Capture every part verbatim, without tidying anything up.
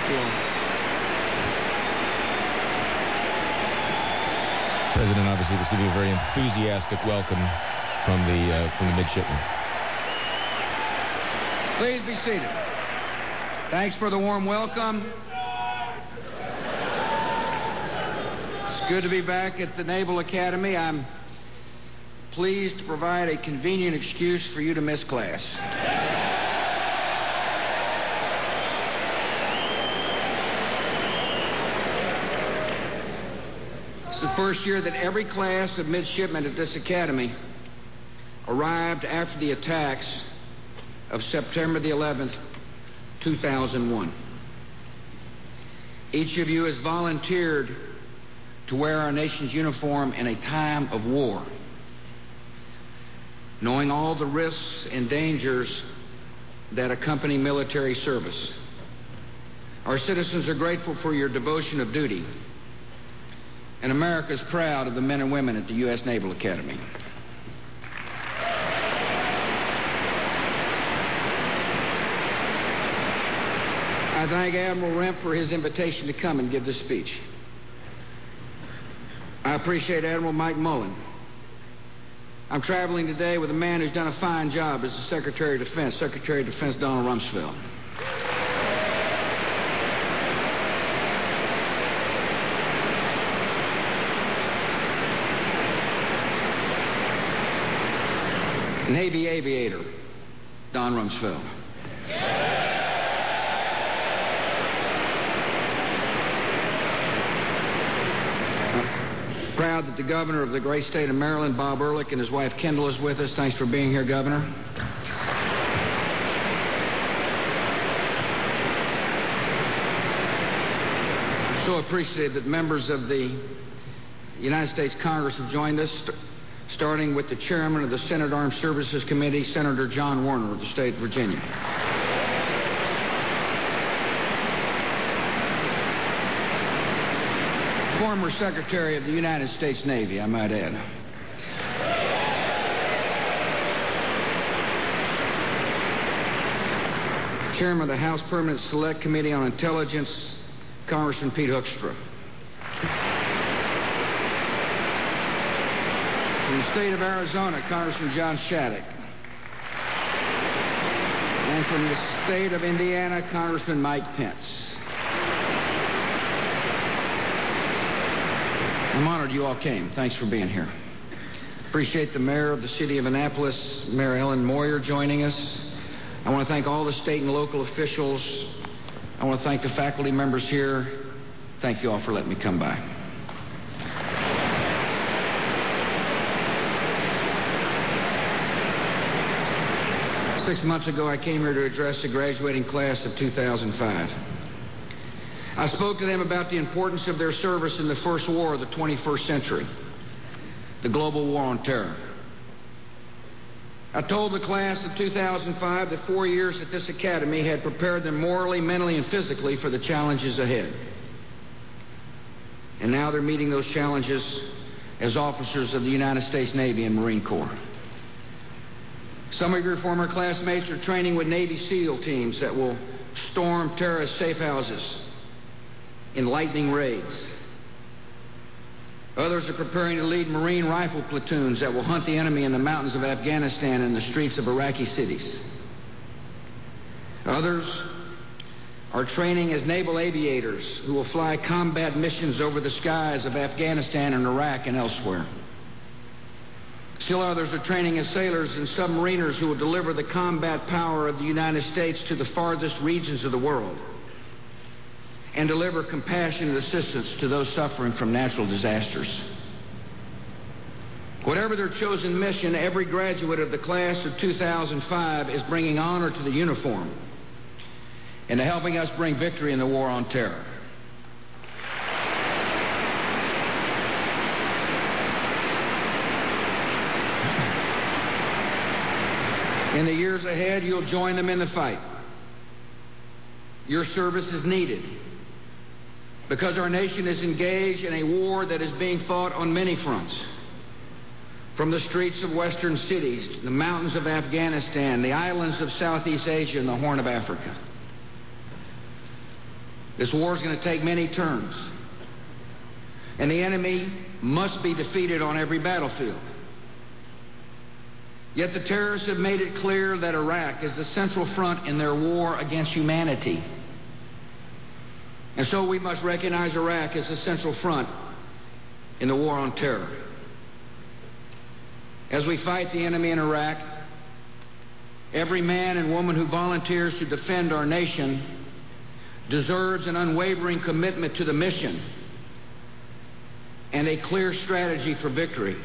Thank you all. President obviously receiving a very enthusiastic welcome from the uh, from the midshipmen. Please be seated. Thanks for the warm welcome. It's good to be back at the Naval Academy. I'm pleased to provide a convenient excuse for you to miss class. It's the first year that every class of midshipmen at this academy arrived after the attacks of September the eleventh, two thousand one. Each of you has volunteered to wear our nation's uniform in a time of war, knowing all the risks and dangers that accompany military service. Our citizens are grateful for your devotion of duty, and America is proud of the men and women at the U S Naval Academy. I thank Admiral Remp for his invitation to come and give this speech. I appreciate Admiral Mike Mullen. I'm traveling today with a man who's done a fine job as the Secretary of Defense, Secretary of Defense Donald Rumsfeld. Navy aviator, Don Rumsfeld. I'm proud that the governor of the great state of Maryland, Bob Ehrlich, and his wife Kendall is with us. Thanks for being here, Governor. I'm so appreciative that members of the United States Congress have joined us, starting with the chairman of the Senate Armed Services Committee, Senator John Warner of the state of Virginia. Former Secretary of the United States Navy, I might add. Chairman of the House Permanent Select Committee on Intelligence, Congressman Pete Hoekstra. From the state of Arizona, Congressman John Shattuck. And from the state of Indiana, Congressman Mike Pence. I'm honored you all came. Thanks for being here. Appreciate the mayor of the city of Annapolis, Mayor Ellen Moyer, joining us. I want to thank all the state and local officials. I want to thank the faculty members here. Thank you all for letting me come by. Six months ago, I came here to address the graduating class of two thousand five. I spoke to them about the importance of their service in the first war of the twenty-first century, the global war on terror. I told the class of two thousand five that four years at this academy had prepared them morally, mentally, and physically for the challenges ahead. And now they're meeting those challenges as officers of the United States Navy and Marine Corps. Some of your former classmates are training with Navy SEAL teams that will storm terrorist safe houses in lightning raids. Others are preparing to lead Marine rifle platoons that will hunt the enemy in the mountains of Afghanistan and the streets of Iraqi cities. Others are training as naval aviators who will fly combat missions over the skies of Afghanistan and Iraq and elsewhere. Still others are training as sailors and submariners who will deliver the combat power of the United States to the farthest regions of the world and deliver compassionate assistance to those suffering from natural disasters. Whatever their chosen mission, every graduate of the class of two thousand five is bringing honor to the uniform and to helping us bring victory in the war on terror. In the years ahead, you'll join them in the fight. Your service is needed because our nation is engaged in a war that is being fought on many fronts. From the streets of western cities, the mountains of Afghanistan, the islands of Southeast Asia, and the Horn of Africa. This war is going to take many turns, and the enemy must be defeated on every battlefield. Yet the terrorists have made it clear that Iraq is the central front in their war against humanity. And so we must recognize Iraq as the central front in the war on terror. As we fight the enemy in Iraq, every man and woman who volunteers to defend our nation deserves an unwavering commitment to the mission and a clear strategy for victory.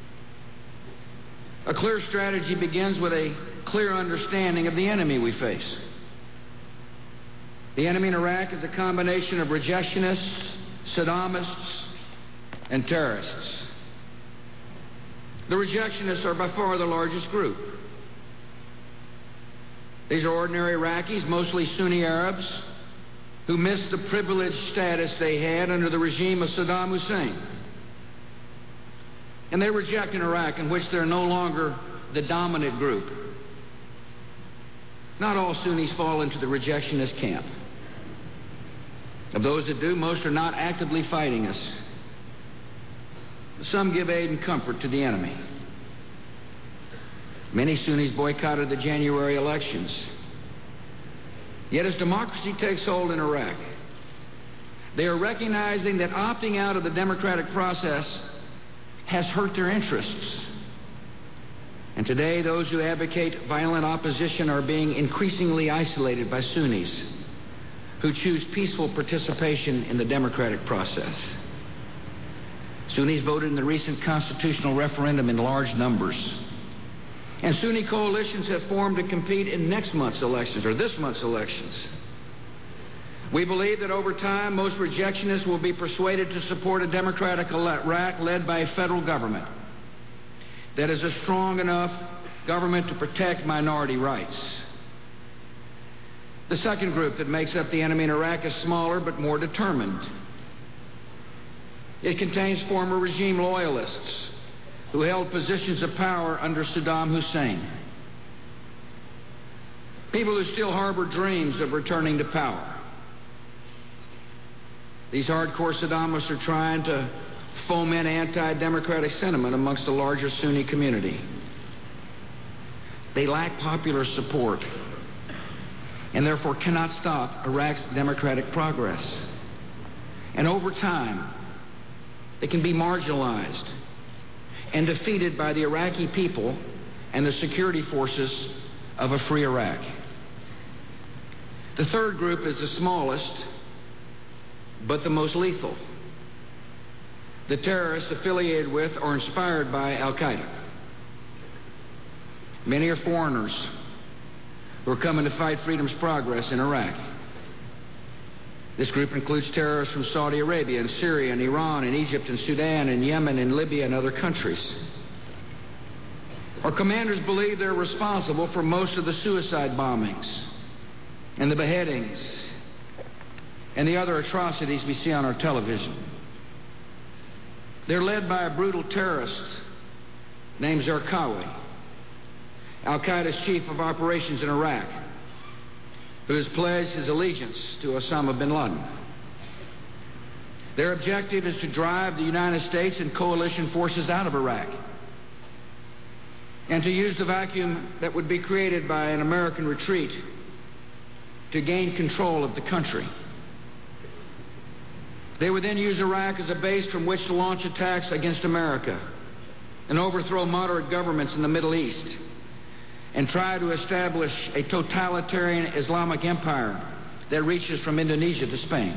A clear strategy begins with a clear understanding of the enemy we face. The enemy in Iraq is a combination of rejectionists, Saddamists, and terrorists. The rejectionists are by far the largest group. These are ordinary Iraqis, mostly Sunni Arabs, who missed the privileged status they had under the regime of Saddam Hussein. And they reject an Iraq in which they're no longer the dominant group. Not all Sunnis fall into the rejectionist camp. Of those that do, most are not actively fighting us. Some give aid and comfort to the enemy. Many Sunnis boycotted the January elections. Yet as democracy takes hold in Iraq, they are recognizing that opting out of the democratic process has hurt their interests. And today, those who advocate violent opposition are being increasingly isolated by Sunnis who choose peaceful participation in the democratic process. Sunnis voted in the recent constitutional referendum in large numbers. And Sunni coalitions have formed to compete in next month's elections, or this month's elections. We believe that over time, most rejectionists will be persuaded to support a democratic Iraq led by a federal government that is a strong enough government to protect minority rights. The second group that makes up the enemy in Iraq is smaller but more determined. It contains former regime loyalists who held positions of power under Saddam Hussein. People who still harbor dreams of returning to power. These hardcore Saddamists are trying to foment anti-democratic sentiment amongst the larger Sunni community. They lack popular support and therefore cannot stop Iraq's democratic progress. And over time, they can be marginalized and defeated by the Iraqi people and the security forces of a free Iraq. The third group is the smallest, but the most lethal. The terrorists affiliated with or inspired by Al-Qaeda. Many are foreigners who are coming to fight freedom's progress in Iraq. This group includes terrorists from Saudi Arabia and Syria and Iran and Egypt and Sudan and Yemen and Libya and other countries. Our commanders believe they're responsible for most of the suicide bombings and the beheadings and the other atrocities we see on our television. They're led by a brutal terrorist named Zarqawi, Al-Qaeda's chief of operations in Iraq, who has pledged his allegiance to Osama bin Laden. Their objective is to drive the United States and coalition forces out of Iraq and to use the vacuum that would be created by an American retreat to gain control of the country. They would then use Iraq as a base from which to launch attacks against America and overthrow moderate governments in the Middle East and try to establish a totalitarian Islamic empire that reaches from Indonesia to Spain.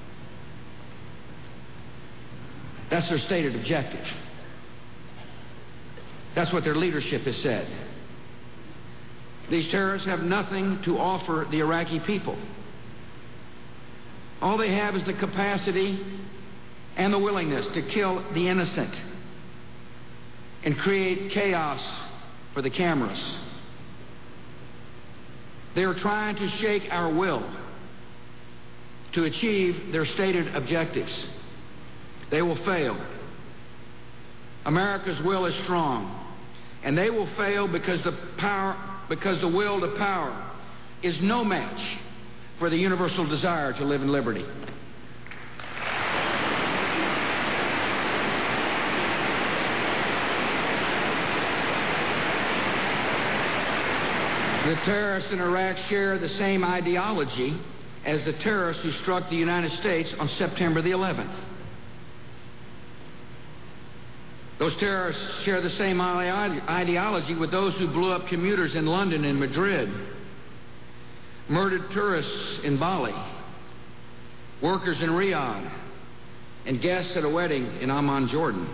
That's their stated objective. That's what their leadership has said. These terrorists have nothing to offer the Iraqi people. All they have is the capacity and the willingness to kill the innocent and create chaos for the cameras. They are trying to shake our will to achieve their stated objectives. They will fail. America's will is strong, and they will fail because the power, because the will to power is no match for the universal desire to live in liberty. The terrorists in Iraq share the same ideology as the terrorists who struck the United States on September the eleventh. Those terrorists share the same ideology with those who blew up commuters in London and Madrid, murdered tourists in Bali, workers in Riyadh, and guests at a wedding in Amman, Jordan.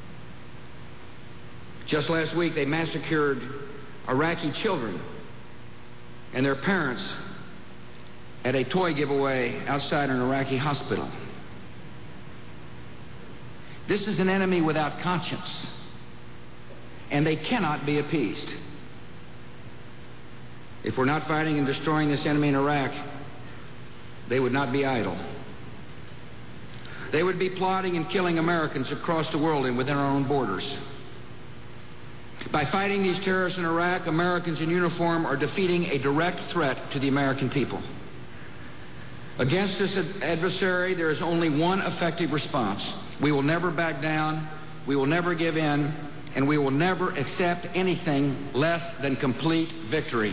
Just last week, they massacred Iraqi children and their parents at a toy giveaway outside an Iraqi hospital. This is an enemy without conscience, and they cannot be appeased. If we're not fighting and destroying this enemy in Iraq, they would not be idle. They would be plotting and killing Americans across the world and within our own borders. By fighting these terrorists in Iraq, Americans in uniform are defeating a direct threat to the American people. Against this adversary, there is only one effective response. We will never back down, we will never give in, and we will never accept anything less than complete victory.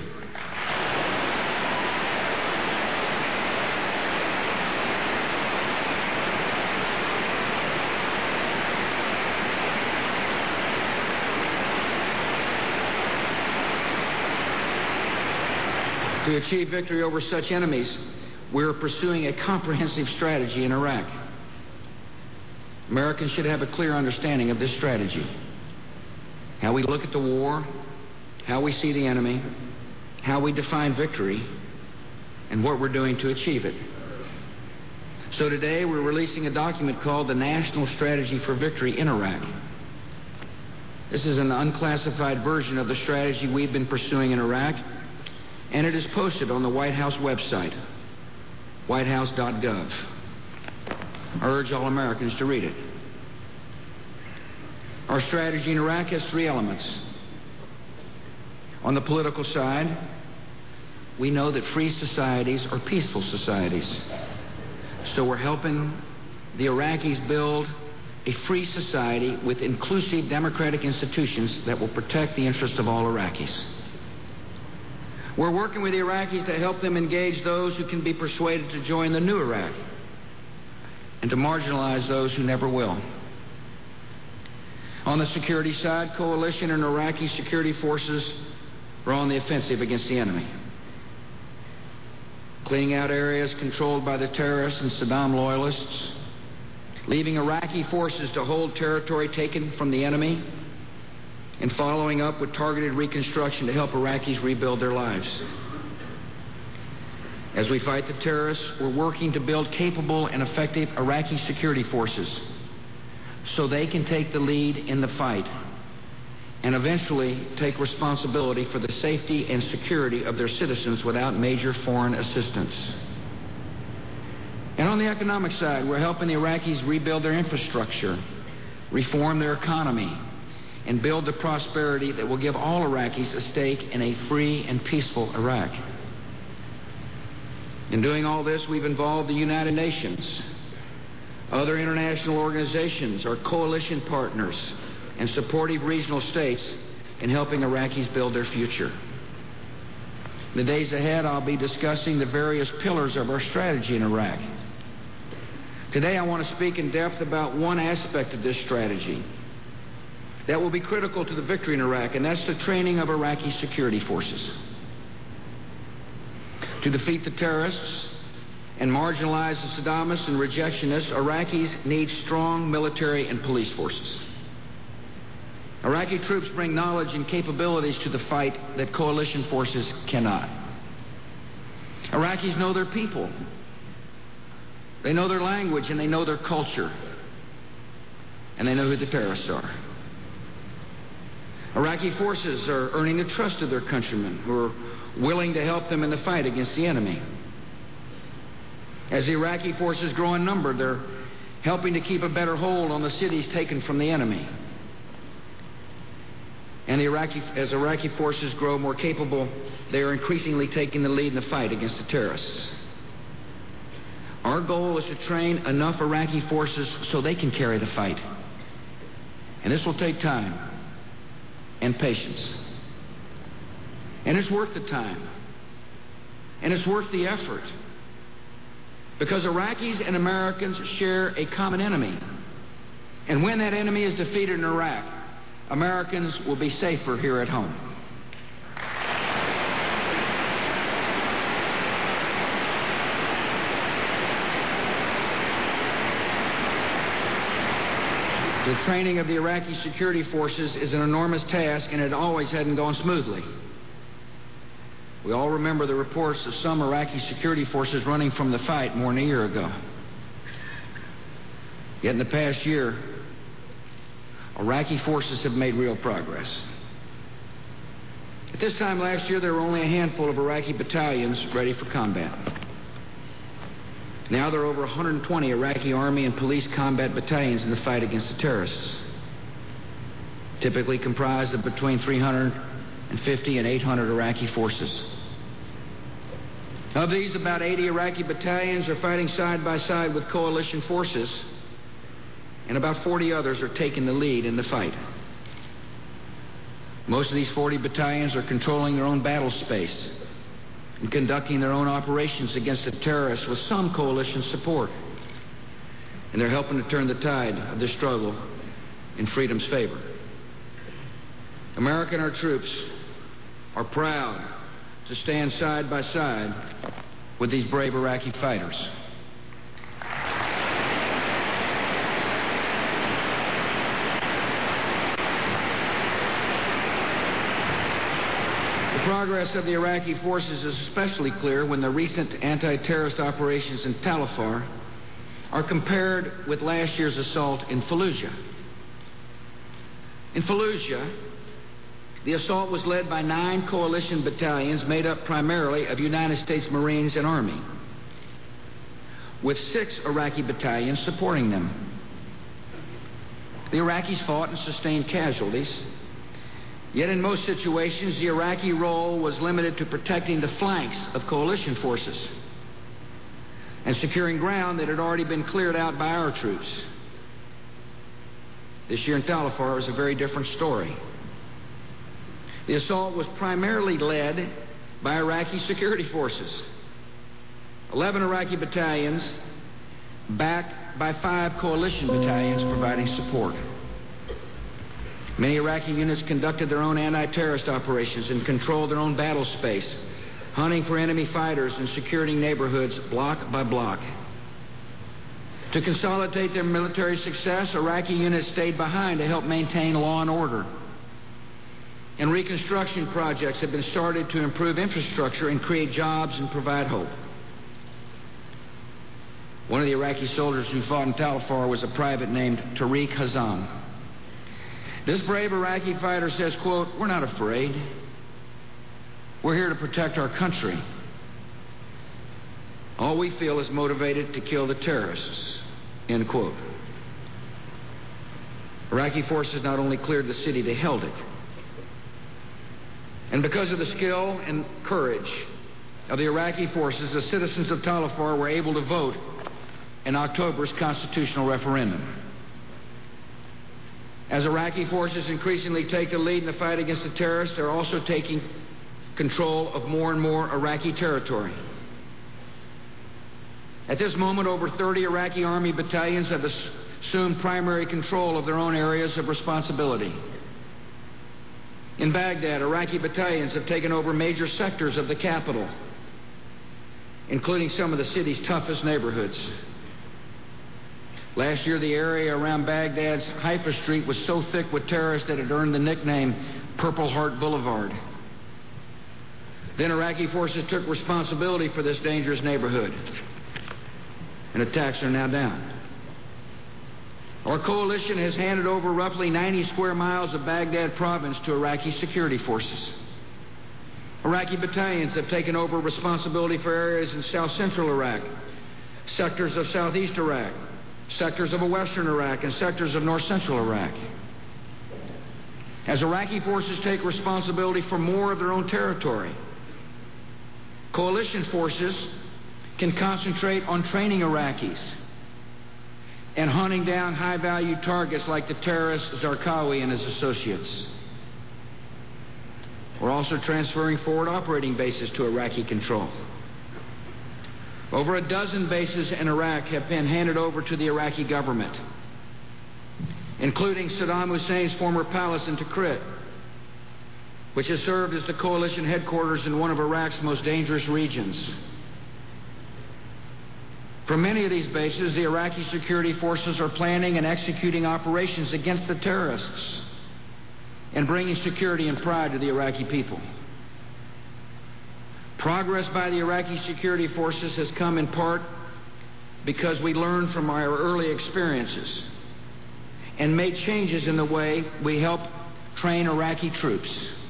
To achieve victory over such enemies, we're pursuing a comprehensive strategy in Iraq. Americans should have a clear understanding of this strategy. How we look at the war, how we see the enemy, how we define victory, and what we're doing to achieve it. So today we're releasing a document called the National Strategy for Victory in Iraq. This is an unclassified version of the strategy we've been pursuing in Iraq, and it is posted on the White House website, white house dot gov. I urge all Americans to read it. Our strategy in Iraq has three elements. On the political side, we know that free societies are peaceful societies. So we're helping the Iraqis build a free society with inclusive democratic institutions that will protect the interests of all Iraqis. We're working with the Iraqis to help them engage those who can be persuaded to join the new Iraq and to marginalize those who never will. On the security side, coalition and Iraqi security forces are on the offensive against the enemy, cleaning out areas controlled by the terrorists and Saddam loyalists, leaving Iraqi forces to hold territory taken from the enemy, and following up with targeted reconstruction to help Iraqis rebuild their lives. As we fight the terrorists, we're working to build capable and effective Iraqi security forces so they can take the lead in the fight and eventually take responsibility for the safety and security of their citizens without major foreign assistance. And on the economic side, we're helping the Iraqis rebuild their infrastructure, reform their economy, and build the prosperity that will give all Iraqis a stake in a free and peaceful Iraq. In doing all this, we've involved the United Nations, other international organizations, our coalition partners, and supportive regional states in helping Iraqis build their future. In the days ahead, I'll be discussing the various pillars of our strategy in Iraq. Today, I want to speak in depth about one aspect of this strategy that will be critical to the victory in Iraq, and that's the training of Iraqi security forces. To defeat the terrorists and marginalize the Saddamists and rejectionists, Iraqis need strong military and police forces. Iraqi troops bring knowledge and capabilities to the fight that coalition forces cannot. Iraqis know their people. They know their language and they know their culture. And they know who the terrorists are. Iraqi forces are earning the trust of their countrymen who are willing to help them in the fight against the enemy. As the Iraqi forces grow in number, they're helping to keep a better hold on the cities taken from the enemy. And the Iraqi, as Iraqi forces grow more capable, they are increasingly taking the lead in the fight against the terrorists. Our goal is to train enough Iraqi forces so they can carry the fight. And this will take time and patience. And it's worth the time. And it's worth the effort. Because Iraqis and Americans share a common enemy. And when that enemy is defeated in Iraq, Americans will be safer here at home. The training of the Iraqi security forces is an enormous task, and it always hadn't gone smoothly. We all remember the reports of some Iraqi security forces running from the fight more than a year ago. Yet in the past year, Iraqi forces have made real progress. At this time last year, there were only a handful of Iraqi battalions ready for combat. Now there are over one hundred twenty Iraqi Army and police combat battalions in the fight against the terrorists, typically comprised of between three hundred fifty and eight hundred Iraqi forces. Of these, about eighty Iraqi battalions are fighting side by side with coalition forces, and about forty others are taking the lead in the fight. Most of these forty battalions are controlling their own battle space and conducting their own operations against the terrorists with some coalition support. And they're helping to turn the tide of this struggle in freedom's favor. America and our troops are proud to stand side by side with these brave Iraqi fighters. The progress of the Iraqi forces is especially clear when the recent anti-terrorist operations in Tal Afar are compared with last year's assault in Fallujah. In Fallujah, the assault was led by nine coalition battalions made up primarily of United States Marines and Army, with six Iraqi battalions supporting them. The Iraqis fought and sustained casualties. Yet in most situations, the Iraqi role was limited to protecting the flanks of coalition forces and securing ground that had already been cleared out by our troops. This year in Tal Afar was a very different story. The assault was primarily led by Iraqi security forces. Eleven Iraqi battalions, backed by five coalition battalions providing support. Many Iraqi units conducted their own anti-terrorist operations and controlled their own battle space, hunting for enemy fighters and securing neighborhoods block by block. To consolidate their military success, Iraqi units stayed behind to help maintain law and order. And reconstruction projects have been started to improve infrastructure and create jobs and provide hope. One of the Iraqi soldiers who fought in Tal Afar was a private named Tariq Hazam. This brave Iraqi fighter says, quote, "We're not afraid. We're here to protect our country. All we feel is motivated to kill the terrorists," end quote. Iraqi forces not only cleared the city, they held it. And because of the skill and courage of the Iraqi forces, the citizens of Tal Afar were able to vote in October's constitutional referendum. As Iraqi forces increasingly take the lead in the fight against the terrorists, they're also taking control of more and more Iraqi territory. At this moment, over thirty Iraqi Army battalions have assumed primary control of their own areas of responsibility. In Baghdad, Iraqi battalions have taken over major sectors of the capital, including some of the city's toughest neighborhoods. Last year, the area around Baghdad's Haifa Street was so thick with terrorists that it earned the nickname Purple Heart Boulevard. Then Iraqi forces took responsibility for this dangerous neighborhood, and attacks are now down. Our coalition has handed over roughly ninety square miles of Baghdad province to Iraqi security forces. Iraqi battalions have taken over responsibility for areas in south-central Iraq, sectors of southeast Iraq, sectors of western Iraq, and sectors of north-central Iraq. As Iraqi forces take responsibility for more of their own territory, coalition forces can concentrate on training Iraqis and hunting down high-value targets like the terrorist Zarqawi and his associates. We're also transferring forward operating bases to Iraqi control. Over a dozen bases in Iraq have been handed over to the Iraqi government, including Saddam Hussein's former palace in Tikrit, which has served as the coalition headquarters in one of Iraq's most dangerous regions. From many of these bases, the Iraqi security forces are planning and executing operations against the terrorists and bringing security and pride to the Iraqi people. Progress by the Iraqi security forces has come in part because we learned from our early experiences and made changes in the way we help train Iraqi troops.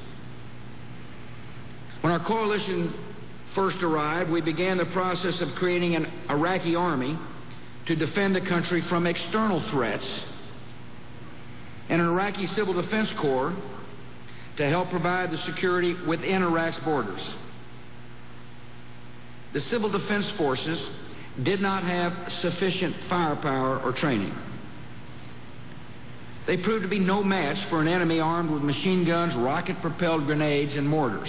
When our coalition first arrived, we began the process of creating an Iraqi army to defend the country from external threats and an Iraqi Civil Defense Corps to help provide the security within Iraq's borders. The Civil Defense Forces did not have sufficient firepower or training. They proved to be no match for an enemy armed with machine guns, rocket-propelled grenades, and mortars.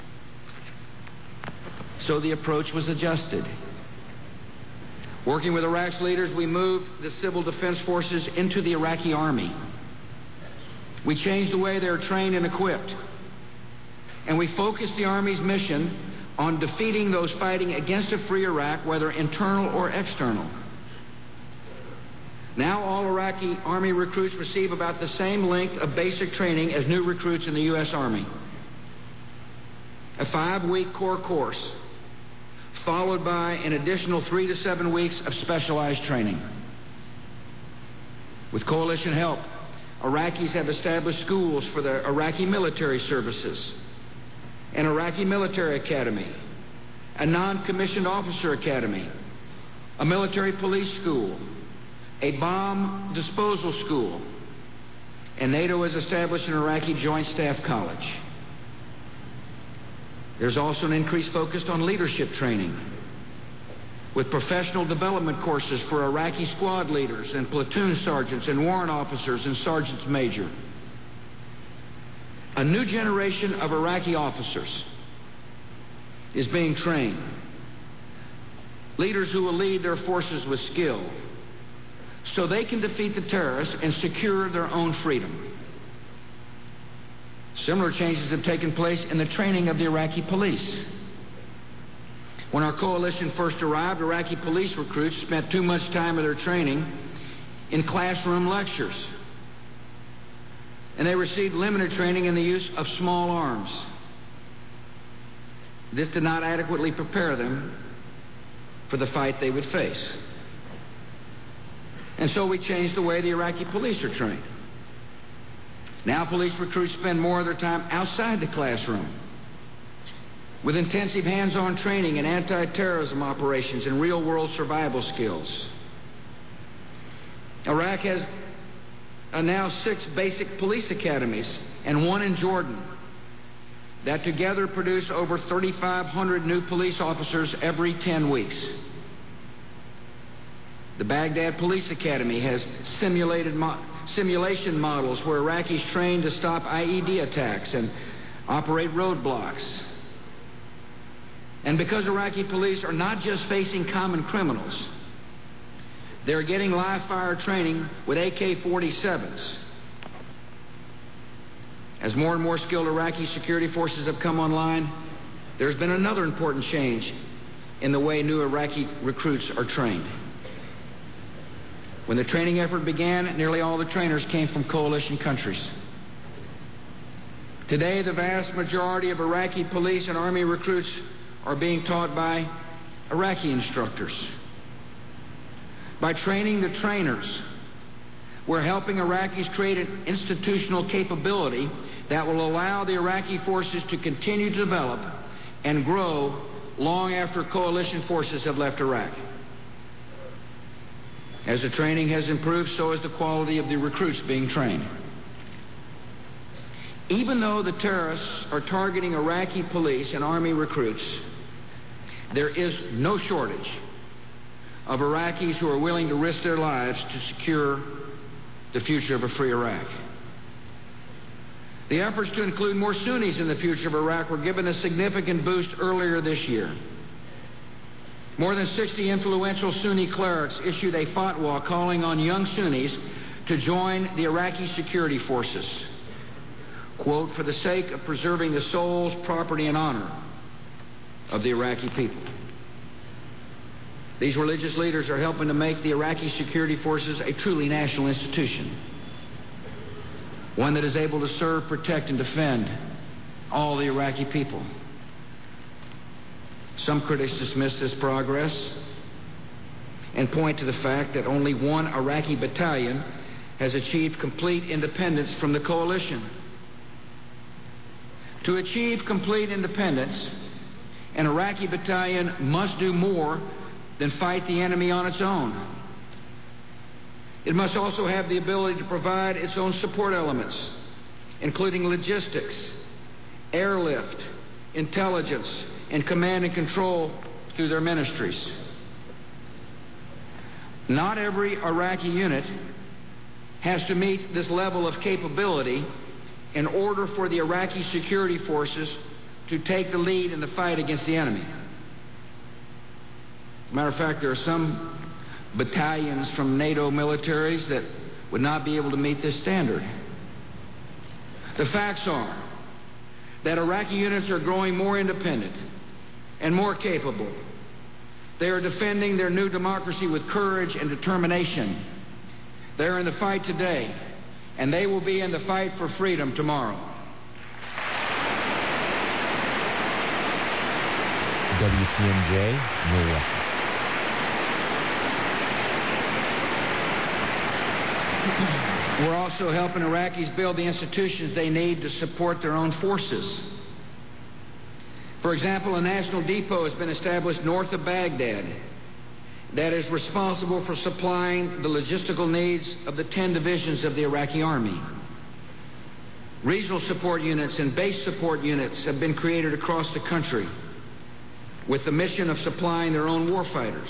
So the approach was adjusted. Working with Iraq's leaders, we moved the Civil Defense Forces into the Iraqi army. We changed the way they are trained and equipped. And we focused the Army's mission on defeating those fighting against a free Iraq, whether internal or external. Now all Iraqi Army recruits receive about the same length of basic training as new recruits in the U S Army. A five-week core course, followed by an additional three to seven weeks of specialized training. With coalition help, Iraqis have established schools for the Iraqi military services, an Iraqi military academy, a non-commissioned officer academy, a military police school, a bomb disposal school, and NATO has established an Iraqi Joint Staff College. There's also an increased focus on leadership training, with professional development courses for Iraqi squad leaders and platoon sergeants and warrant officers and sergeants major. A new generation of Iraqi officers is being trained, leaders who will lead their forces with skill so they can defeat the terrorists and secure their own freedom. Similar changes have taken place in the training of the Iraqi police. When our coalition first arrived, Iraqi police recruits spent too much time of their training in classroom lectures, and they received limited training in the use of small arms. This did not adequately prepare them for the fight they would face. And so we changed the way the Iraqi police are trained. Now police recruits spend more of their time outside the classroom, with intensive hands-on training in anti-terrorism operations and real-world survival skills. Iraq has uh, now six basic police academies and one in Jordan that together produce over thirty-five hundred new police officers every ten weeks. The Baghdad Police Academy has simulated mo- simulation models where Iraqis train to stop I E D attacks and operate roadblocks. And because Iraqi police are not just facing common criminals, they're getting live-fire training with A K forty-sevens. As more and more skilled Iraqi security forces have come online, there's been another important change in the way new Iraqi recruits are trained. When the training effort began, nearly all the trainers came from coalition countries. Today, the vast majority of Iraqi police and Army recruits are being taught by Iraqi instructors. By training the trainers, we're helping Iraqis create an institutional capability that will allow the Iraqi forces to continue to develop and grow long after coalition forces have left Iraq. As the training has improved, so has the quality of the recruits being trained. Even though the terrorists are targeting Iraqi police and Army recruits, there is no shortage of Iraqis who are willing to risk their lives to secure the future of a free Iraq. The efforts to include more Sunnis in the future of Iraq were given a significant boost earlier this year. More than sixty influential Sunni clerics issued a fatwa calling on young Sunnis to join the Iraqi security forces, quote, for the sake of preserving the souls, property, and honor of the Iraqi people. These religious leaders are helping to make the Iraqi security forces a truly national institution, one that is able to serve, protect, and defend all the Iraqi people. Some critics dismiss this progress and point to the fact that only one Iraqi battalion has achieved complete independence from the coalition. To achieve complete independence, an Iraqi battalion must do more than fight the enemy on its own. It must also have the ability to provide its own support elements, including logistics, airlift, intelligence, and command and control through their ministries. Not every Iraqi unit has to meet this level of capability in order for the Iraqi security forces to take the lead in the fight against the enemy. As a matter of fact, there are some battalions from NATO militaries that would not be able to meet this standard. The facts are that Iraqi units are growing more independent and more capable. They are defending their new democracy with courage and determination. They are in the fight today, and they will be in the fight for freedom tomorrow. W T M J, Milwaukee. We're also helping Iraqis build the institutions they need to support their own forces. For example, a national depot has been established north of Baghdad that is responsible for supplying the logistical needs of the ten divisions of the Iraqi army. Regional support units and base support units have been created across the country with the mission of supplying their own warfighters.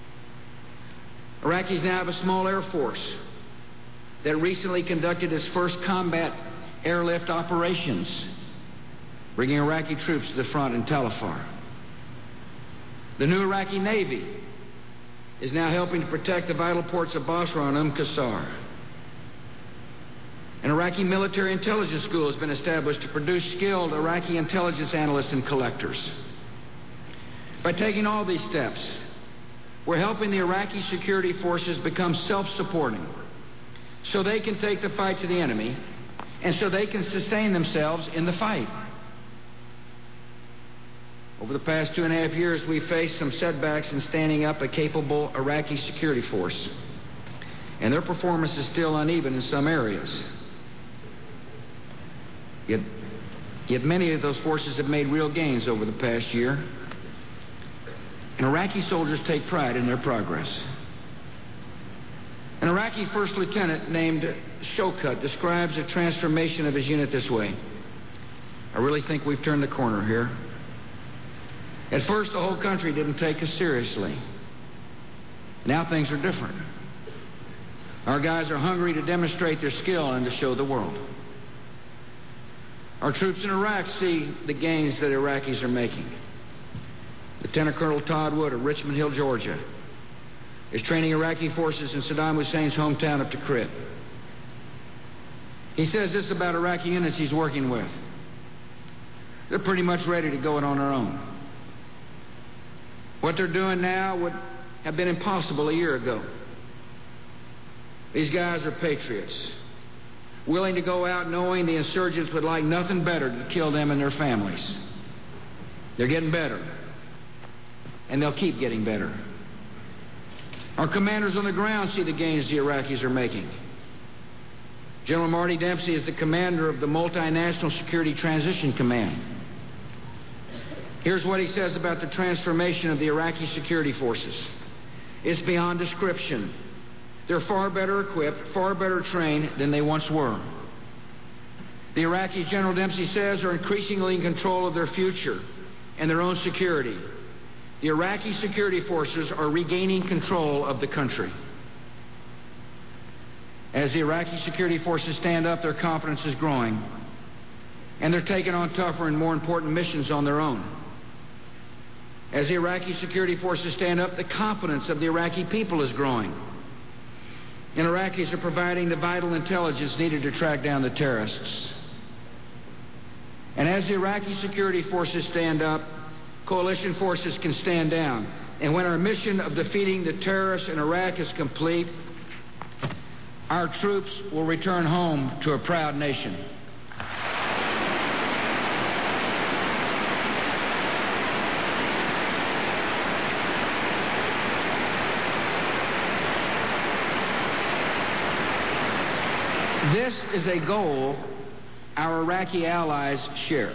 Iraqis now have a small air force that recently conducted its first combat airlift operations, bringing Iraqi troops to the front in Tal Afar. The new Iraqi Navy is now helping to protect the vital ports of Basra and Umm Qasr. An Iraqi military intelligence school has been established to produce skilled Iraqi intelligence analysts and collectors. By taking all these steps, we're helping the Iraqi security forces become self-supporting so they can take the fight to the enemy and so they can sustain themselves in the fight. Over the past two and a half years, we've faced some setbacks in standing up a capable Iraqi security force, and their performance is still uneven in some areas. Yet, yet many of those forces have made real gains over the past year, and Iraqi soldiers take pride in their progress. An Iraqi first lieutenant named Shokat describes the transformation of his unit this way. I really think we've turned the corner here. At first, the whole country didn't take us seriously. Now things are different. Our guys are hungry to demonstrate their skill and to show the world. Our troops in Iraq see the gains that Iraqis are making. Lieutenant Colonel Todd Wood of Richmond Hill, Georgia, is training Iraqi forces in Saddam Hussein's hometown of Tikrit. He says this about Iraqi units he's working with: they're pretty much ready to go it on their own. What they're doing now would have been impossible a year ago. These guys are patriots, willing to go out knowing the insurgents would like nothing better than to kill them and their families. They're getting better, and they'll keep getting better. Our commanders on the ground see the gains the Iraqis are making. General Marty Dempsey is the commander of the Multinational Security Transition Command. Here's what he says about the transformation of the Iraqi security forces. It's beyond description. They're far better equipped, far better trained than they once were. The Iraqis, General Dempsey says, are increasingly in control of their future and their own security. the Iraqi security forces are regaining control of the country. As the Iraqi security forces stand up, their confidence is growing, and they're taking on tougher and more important missions on their own. As the Iraqi security forces stand up, the confidence of the Iraqi people is growing, and Iraqis are providing the vital intelligence needed to track down the terrorists. And as the Iraqi security forces stand up, coalition forces can stand down. And when our mission of defeating the terrorists in Iraq is complete, our troops will return home to a proud nation. This is a goal our Iraqi allies share.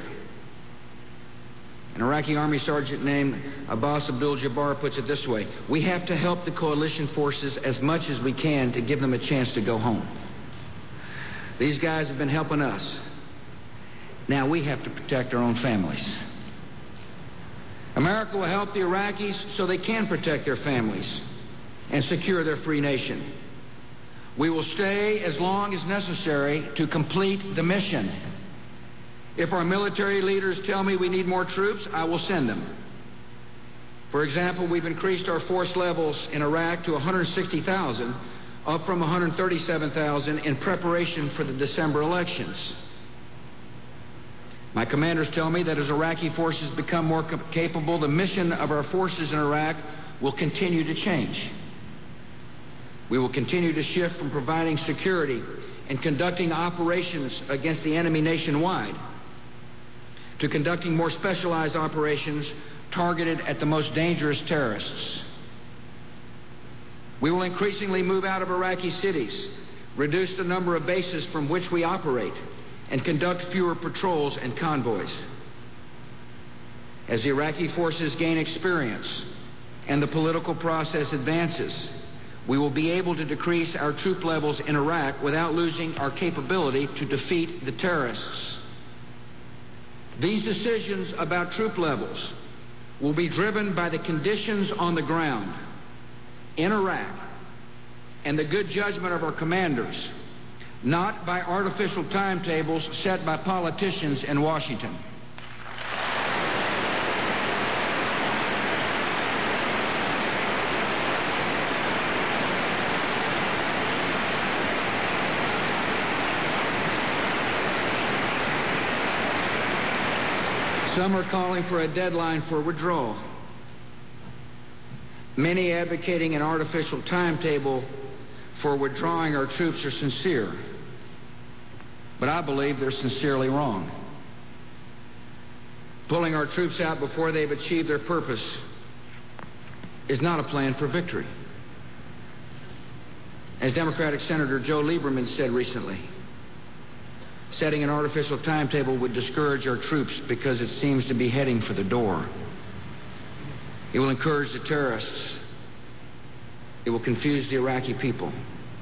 An Iraqi Army sergeant named Abbas Abdul-Jabbar puts it this way: we have to help the coalition forces as much as we can to give them a chance to go home. These guys have been helping us. Now we have to protect our own families. America will help the Iraqis so they can protect their families and secure their free nation. We will stay as long as necessary to complete the mission. If our military leaders tell me we need more troops, I will send them. For example, we've increased our force levels in Iraq to one hundred sixty thousand, up from one hundred thirty-seven thousand, in preparation for the December elections. My commanders tell me that as Iraqi forces become more capable, the mission of our forces in Iraq will continue to change. We will continue to shift from providing security and conducting operations against the enemy nationwide to conducting more specialized operations targeted at the most dangerous terrorists. We will increasingly move out of Iraqi cities, reduce the number of bases from which we operate, and conduct fewer patrols and convoys. As the Iraqi forces gain experience and the political process advances, we will be able to decrease our troop levels in Iraq without losing our capability to defeat the terrorists. These decisions about troop levels will be driven by the conditions on the ground in Iraq and the good judgment of our commanders, not by artificial timetables set by politicians in Washington. Some are calling for a deadline for withdrawal. Many advocating an artificial timetable for withdrawing our troops are sincere, but I believe they're sincerely wrong. Pulling our troops out before they've achieved their purpose is not a plan for victory. As Democratic Senator Joe Lieberman said recently, setting an artificial timetable would discourage our troops because it seems to be heading for the door. It will encourage the terrorists. It will confuse the Iraqi people.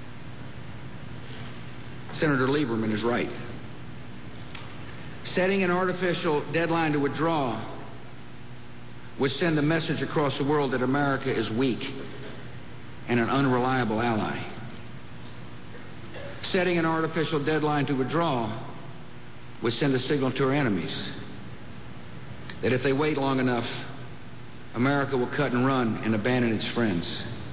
Senator Lieberman is right. Setting an artificial deadline to withdraw would send a message across the world that America is weak and an unreliable ally. Setting an artificial deadline to withdraw would send a signal to our enemies that if they wait long enough, America will cut and run and abandon its friends.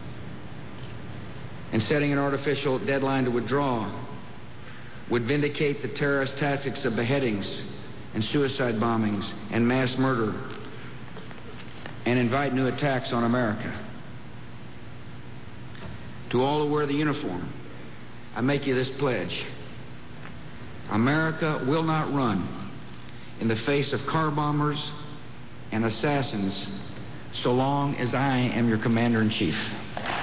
And setting an artificial deadline to withdraw would vindicate the terrorist tactics of beheadings and suicide bombings and mass murder and invite new attacks on America. To all who wear the uniform, I make you this pledge: America will not run in the face of car bombers and assassins so long as I am your Commander-in-Chief.